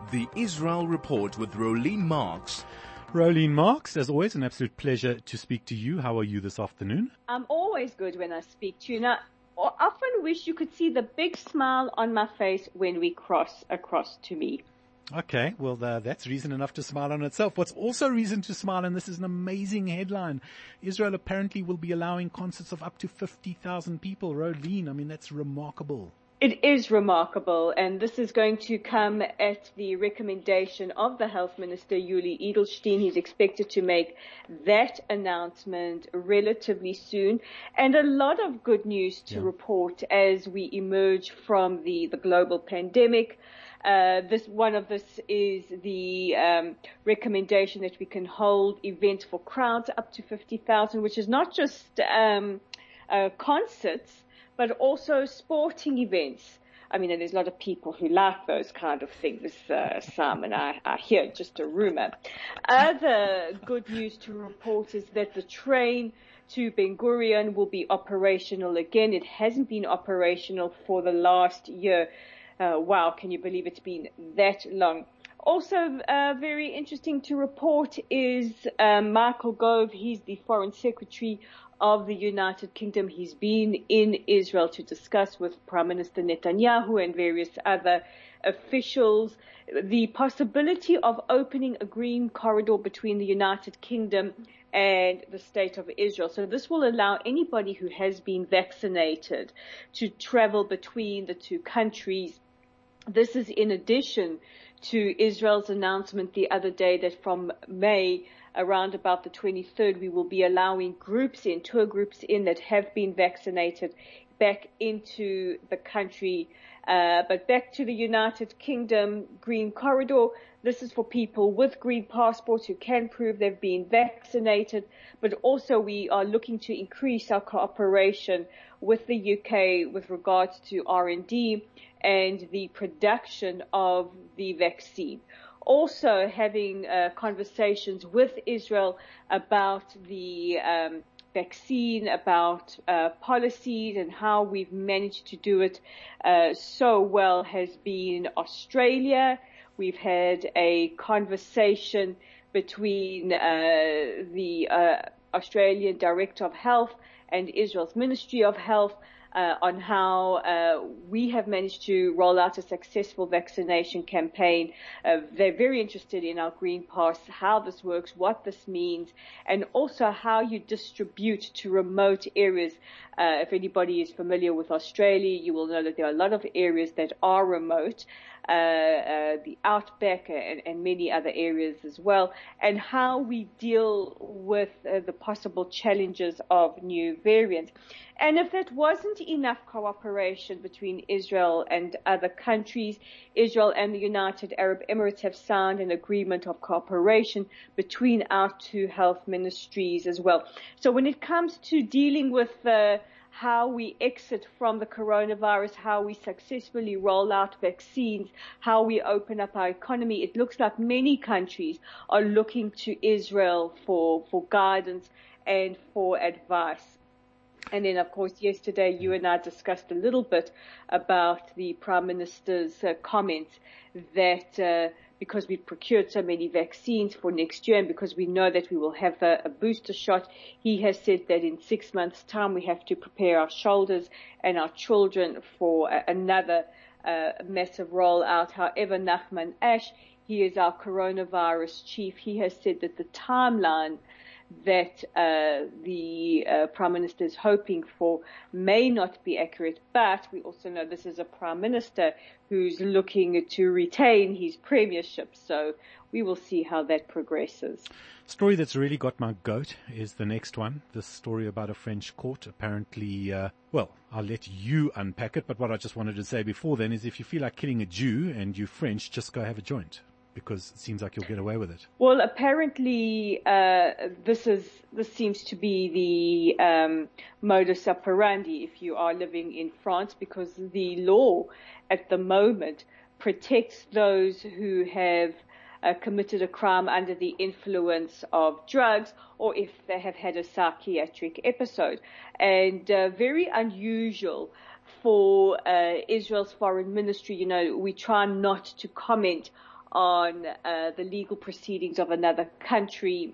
The Israel Report with Rolene Marks. Rolene Marks, as always, an absolute pleasure to speak to you. How are you this afternoon? I'm always good when I speak to you. Now, I often wish you could see the big smile on my face when we cross across to me. Okay, well, that's reason enough to smile on itself. What's also reason to smile, and this is an amazing headline, Israel apparently will be allowing concerts of up to 50,000 people. Rolene, I mean, that's remarkable. It is remarkable, and this is going to come at the recommendation of the Health Minister, Yuli Edelstein. He's expected to make that announcement relatively soon, and a lot of good news to report as we emerge from the global pandemic. One of this is the recommendation that we can hold events for crowds up to 50,000, which is not just concerts, but also sporting events. I mean, there's a lot of people who like those kind of things, Simon. I hear just a rumor. Other good news to report is that the train to Ben Gurion will be operational again. It hasn't been operational for the last year. Wow, can you believe it's been that long? Also, very interesting to report is Michael Gove. He's the Foreign Secretary of the United Kingdom. He's been in Israel to discuss with Prime Minister Netanyahu and various other officials the possibility of opening a green corridor between the United Kingdom and the State of Israel. So this will allow anybody who has been vaccinated to travel between the two countries. This is in addition to Israel's announcement the other day that from May, around about the 23rd, we will be allowing tour groups in that have been vaccinated back into the country. But back to the United Kingdom Green Corridor. This is for people with green passports who can prove they've been vaccinated. But also we are looking to increase our cooperation with the UK with regards to R&D and the production of the vaccine. Also having conversations with Israel about the vaccine, about policies and how we've managed to do it so well has been Australia. We've had a conversation between the Australian Director of Health and Israel's Ministry of Health on how we have managed to roll out a successful vaccination campaign. They're very interested in our Green Pass, how this works, what this means, and also how you distribute to remote areas. If anybody is familiar with Australia, you will know that there are a lot of areas that are remote, the outback and many other areas as well, and how we deal with the possible challenges of new variants. And if that wasn't enough cooperation between Israel and other countries, Israel and the United Arab Emirates have signed an agreement of cooperation between our two health ministries as well. So when it comes to dealing with how we exit from the coronavirus, how we successfully roll out vaccines, how we open up our economy, it looks like many countries are looking to Israel for guidance and for advice. And then, of course, yesterday you and I discussed a little bit about the Prime Minister's comments that because we've procured so many vaccines for next year and because we know that we will have a booster shot, he has said that in 6 months' time we have to prepare our shoulders and our children for another massive rollout. However, Nachman Ash, he is our coronavirus chief. He has said that the timeline that the Prime Minister is hoping for may not be accurate, but we also know this is a Prime Minister who's looking to retain his premiership, so we will see how that progresses. Story that's really got my goat is the next one, this story about a French court. Apparently, well, I'll let you unpack it, but what I just wanted to say before then is if you feel like killing a Jew and you're French, just go have a joint, because it seems like you'll get away with it. Well, apparently, this seems to be the modus operandi if you are living in France, because the law at the moment protects those who have committed a crime under the influence of drugs or if they have had a psychiatric episode. And very unusual for Israel's foreign ministry. You know, we try not to comment on the legal proceedings of another country.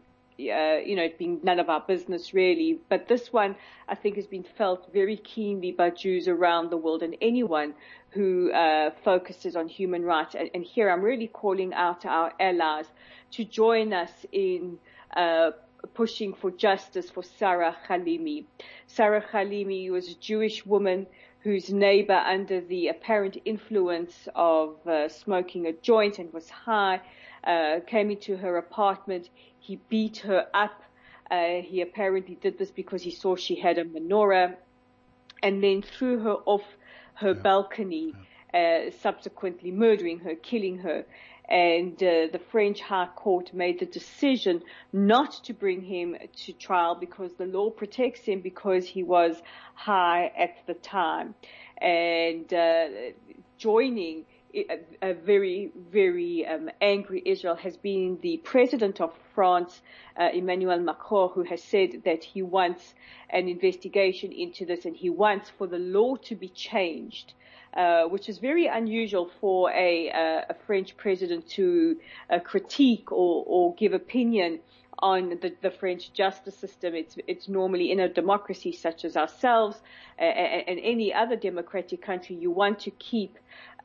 It being none of our business really, but this one I think has been felt very keenly by Jews around the world and anyone who focuses on human rights. And here I'm really calling out to our allies to join us in pushing for justice for Sarah Khalimi. Sarah Khalimi was a Jewish woman whose neighbor, under the apparent influence of smoking a joint and was high, came into her apartment. He beat her up. He apparently did this because he saw she had a menorah, and then threw her off her balcony, subsequently murdering her, killing her. And the French High Court made the decision not to bring him to trial because the law protects him because he was high at the time. And joining a very, very angry Israel has been the president of France, Emmanuel Macron, who has said that he wants an investigation into this and he wants for the law to be changed, which is very unusual for a French president to critique or give opinion on the French justice system. It's normally in a democracy such as ourselves and any other democratic country, you want to keep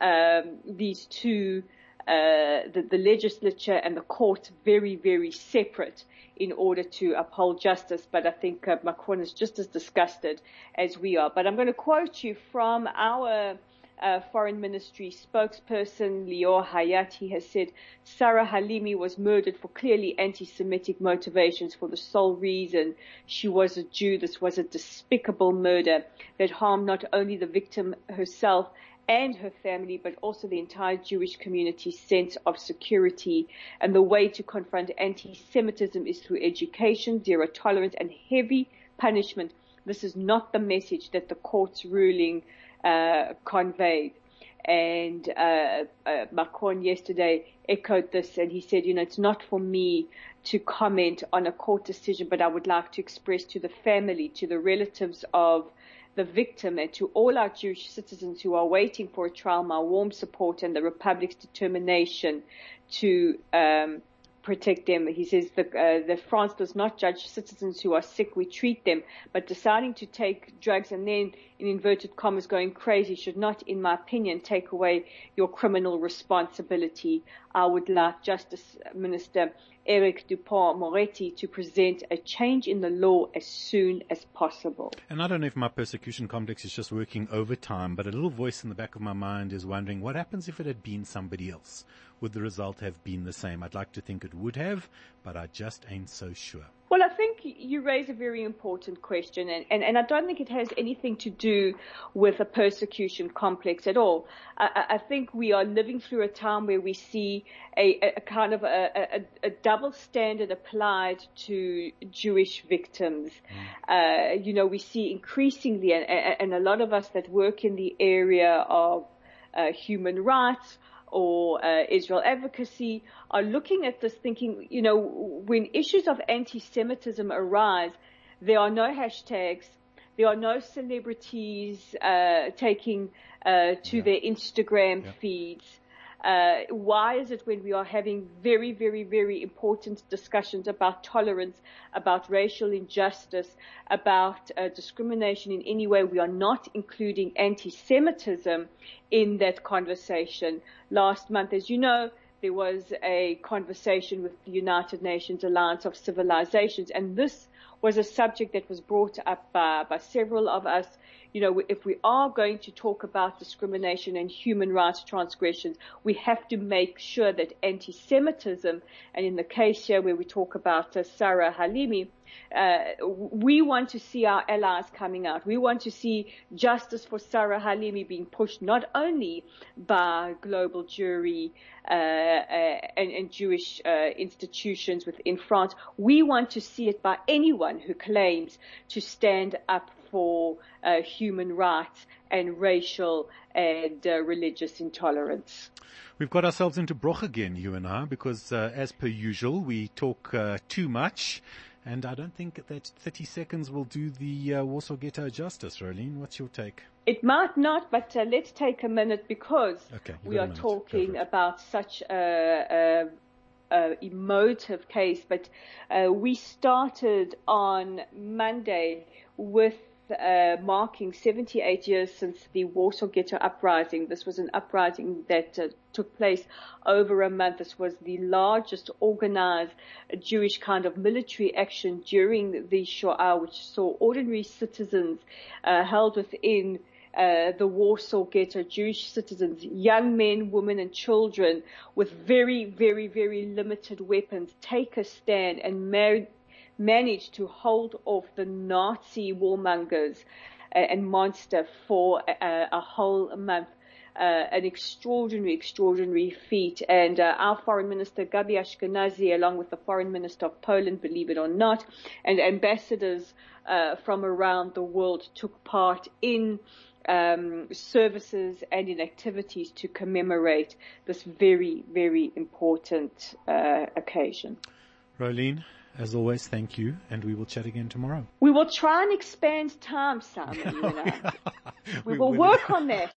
these two, the legislature and the court, very, very separate in order to uphold justice. But I think Macron is just as disgusted as we are. But I'm going to quote you from our Foreign Ministry spokesperson, Lior Hayat. He has said, Sarah Halimi was murdered for clearly anti-Semitic motivations for the sole reason she was a Jew. This was a despicable murder that harmed not only the victim herself and her family, but also the entire Jewish community's sense of security. And the way to confront anti-Semitism is through education, zero tolerance, and heavy punishment. This is not the message that the court's ruling conveyed. And Macron yesterday echoed this, and he said, it's not for me to comment on a court decision, but I would like to express to the family, to the relatives of the victim, and to all our Jewish citizens who are waiting for a trial, my warm support and the Republic's determination to protect them. He says that France does not judge citizens who are sick, we treat them, but deciding to take drugs and then, in inverted commas, going crazy should not, in my opinion, take away your criminal responsibility. I would like Justice Minister Eric Dupont-Moretti to present a change in the law as soon as possible. And I don't know if my persecution complex is just working overtime, but a little voice in the back of my mind is wondering what happens if it had been somebody else? Would the result have been the same? I'd like to think it would have, but I just ain't so sure. Well, I think you raise a very important question, and I don't think it has anything to do with a persecution complex at all. I think we are living through a time where we see a kind of a double standard applied to Jewish victims. We see increasingly, and a lot of us that work in the area of human rights or Israel advocacy are looking at this thinking, when issues of anti-Semitism arise, there are no hashtags, there are no celebrities taking to their Instagram feeds. Why is it when we are having very, very, very important discussions about tolerance, about racial injustice, about discrimination in any way, we are not including anti-Semitism in that conversation? Last month, as you know, there was a conversation with the United Nations Alliance of Civilizations, and this was a subject that was brought up by several of us. If we are going to talk about discrimination and human rights transgressions, we have to make sure that anti-Semitism, and in the case here where we talk about Sarah Halimi, we want to see our allies coming out. We want to see justice for Sarah Halimi being pushed not only by global Jewry and Jewish institutions within France. We want to see it by anyone who claims to stand up for human rights and racial and religious intolerance. We've got ourselves into broch again, you and I, because as per usual, we talk too much And I don't think that 30 seconds will do the Warsaw Ghetto justice. Rolene, what's your take? It might not, but let's take a minute because we are talking about such a emotive case. But we started on Monday with marking 78 years since the Warsaw Ghetto uprising. This was an uprising that took place over a month. This was the largest organized Jewish kind of military action during the Shoah, which saw ordinary citizens held within the Warsaw Ghetto, Jewish citizens, young men, women and children with very, very, very limited weapons take a stand and managed to hold off the Nazi warmongers and monster for a whole month. An extraordinary feat. And our Foreign Minister, Gabi Ashkenazi, along with the Foreign Minister of Poland, believe it or not, and ambassadors from around the world took part in services and in activities to commemorate this very, very important occasion. Rolene, as always, thank you, and we will chat again tomorrow. We will try and expand time, Simon, you and I. We will work on that.